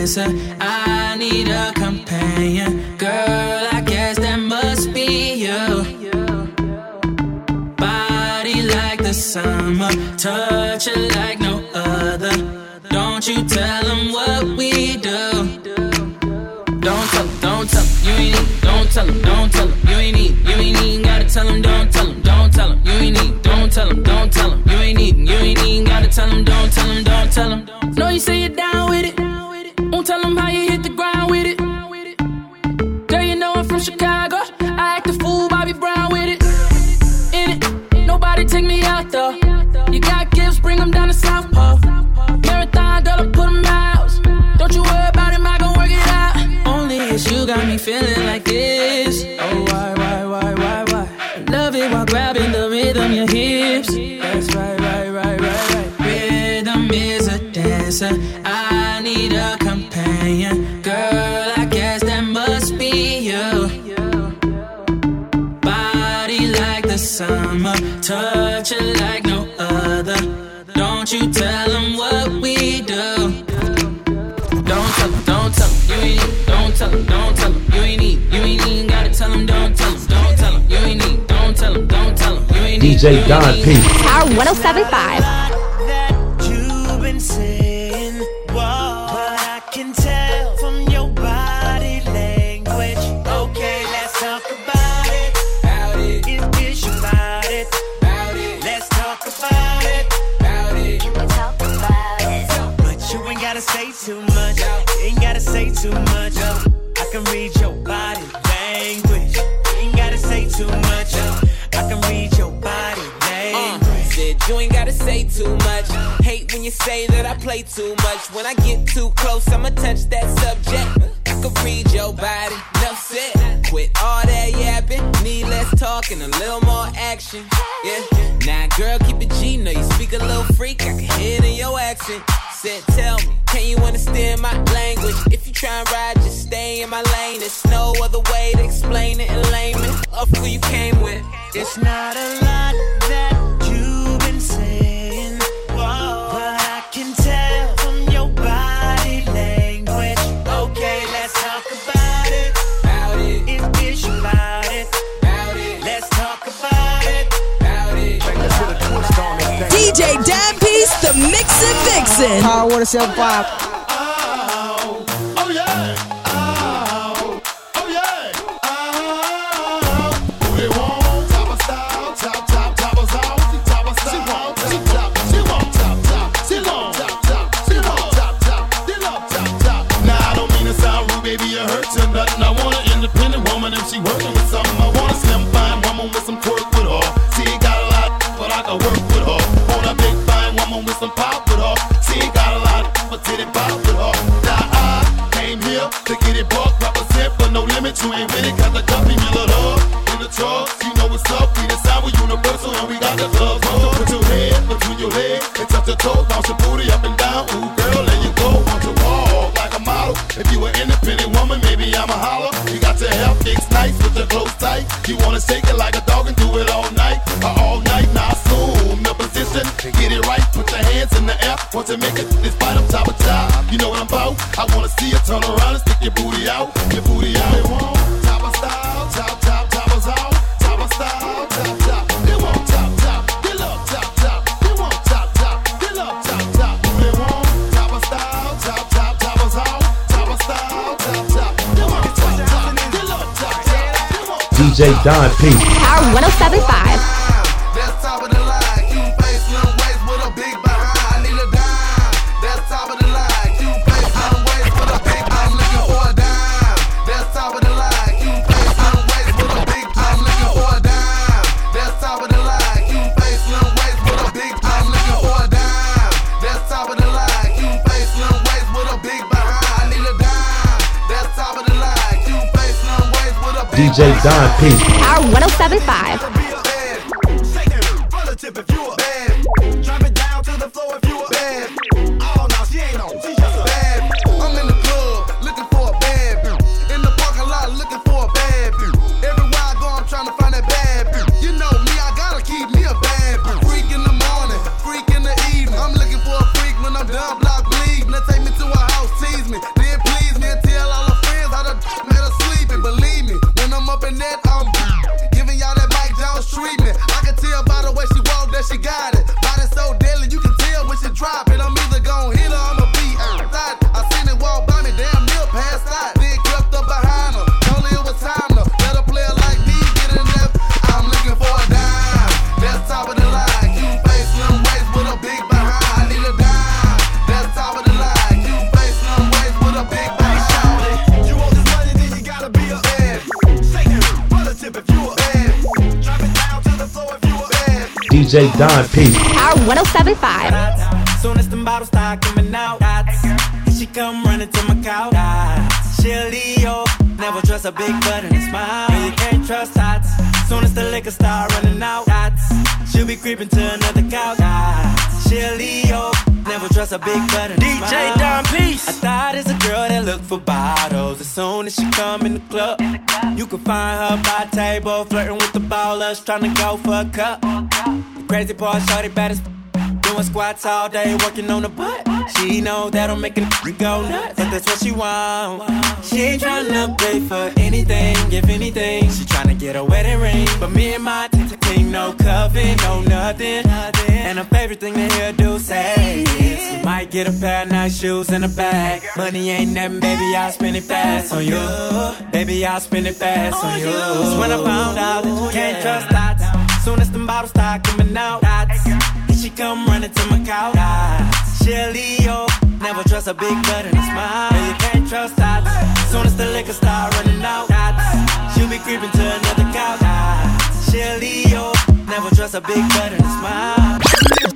dancer. I need a companion. Girl, I guess that must be you. Body like the summer, touch it like no other. Don't you tell them what we do. Don't tell them, don't tell them, you ain't need. Don't tell them, don't tell them, you ain't need. You ain't even gotta tell them, don't tell them, don't tell them, you ain't need. Don't tell them, don't tell them, you ain't need. You ain't even gotta tell them, don't tell them, don't tell them. No, you say you're down with it. Won't tell them how you hit the ground with it. Girl, you know I'm from Chicago. I act a fool, Bobby Brown with it. In it, nobody take me out though. You got gifts, bring them down to South Pole. Marathon, girl, I put them out. Don't you worry about it, I gon' work it out. Only it's you got me feeling like this. Oh, why? Love it while grabbing the rhythm, your hips. That's right. Rhythm is a dancer. I need a companion. Girl, I guess that must be you. Body like the summer, touch it like no other. Don't you tell them what we do. Don't tell them, don't tell them, you ain't need. Don't tell them, don't tell them, you ain't need. You ain't even gotta tell them, don't tell them, don't tell them, you ain't need. Don't tell them, don't tell them, you ain't need. DJ Don P. Power 107.5. You've been saying, whoa, but I can tell from your body language. Okay, let's talk about it. Is you about it? Let's talk about it. Can we talk about it? But you ain't gotta say too much. You ain't gotta say too much. I can read your body language. You ain't gotta say too much. I can read your body language. Said you ain't gotta say too much. Hate when you say that I play too much. When I get too close, I'ma touch that subject. I can read your body. Enough said. Quit all that yapping. Need less talk and a little more action. Yeah. Now, girl, keep it G. Know you speak a little freak. I can hear it in your accent. Said, tell me, can you understand my language? If you try and ride, just stay in my lane. There's no other way to explain it in layman. Of who you came with. It's not a lot that you've been saying, whoa, but I can tell from your body language. Okay, let's talk about it. Is you about it? Let's talk about it. DJ Dan Peace, the Mixin' Vixen. Power 107.5. She working with something. I want a slim fine woman with some twerk with her. She ain't got a lot, but I can work with her. Want a big fine woman with some pop with her. She ain't got a lot, but titty pop with her. Now I came here to get it buck, represent for no limit. You ain't with it, got the company you love in the truck. You know what's up, we the sound, we universal, and we got the clubs. So put your head between your legs and touch your toes, bounce your booty up and down. Ooh, girl, there you go. Want to walk like a model. If you an independent woman, maybe I'm a holler. You got your hair fixed nice with your clothes tight. You wanna shake it like a dog and do it all night. Now assume the position. Get it right, put your hands in the air. Want to make it this fight up top of top. You know what I'm about? I wanna see you turn around and stick your booty out. Your booty out. They want top of style, top of out. Top of style, top. They want top. They love top. They want top. They love top. They want top of style, top of out. Top of style, top. They want top. They love top. DJ Don P. Power 107.5. That's top of the line. Cute face, slim waist with a big behind. I need a dime. That's top of the line. Cute face, slim waist with a big. I'm looking for a dime. That's top of the line. Cute face, slim waist with a big. I'm looking for a dime. That's top of the line. Cute face, slim waist with a big. I'm looking for a dime. That's top of the line. Cute face, slim waist with a big behind. I need a dime. That's top of the line. Cute face, slim waist with a big. DJ Don P. Power 107.5. If you a bad, drop it down to the floor if you a bad. Oh no, she ain't on, she just a bad. I'm in the club looking for a bad. In the parking lot looking for a bad. Everywhere I go, I'm trying to find that bad. You know me, I gotta keep me a bad. Freak in the morning, freak in the evening. I'm looking for a freak when I'm done block bleeding. They take me to a house, tease me, then DJ Don P. Power 107.5. Soon as the bottles start coming out, she come running to my couch. She'll Leo, never trust a big butt and a smile. You can't trust tots. Soon as the liquor start running out, she'll be creeping to another couch. She'll Leo, never trust a big butt and a smile. DJ Don Peace. I thought it's a girl that look for bottles. As soon as she come in the club, you can find her by the table, flirting with the ballers, trying to go for a cup. The crazy part, shorty bad as doing squats all day, working on the butt. She know that'll make a go nuts, but that's what she want. She ain't tryna pay for anything, if anything. She tryna get a wedding ring, but me and my team, no cuffing, no nothing. And her favorite thing to hear do say is, you might get a pair of nice shoes and a bag. Money ain't nothing, baby, I'll spend it fast on you. Baby, I'll spend it fast on you. That's when I found out that you can't trust dots. Soon as the bottles start coming out, she come running to my couch. She'll Leo, never trust a big butt and a smile. You can't trust dots. Soon as the liquor start running out, she'll be creeping to another couch. She'll Leo, never trust a big butt and a smile.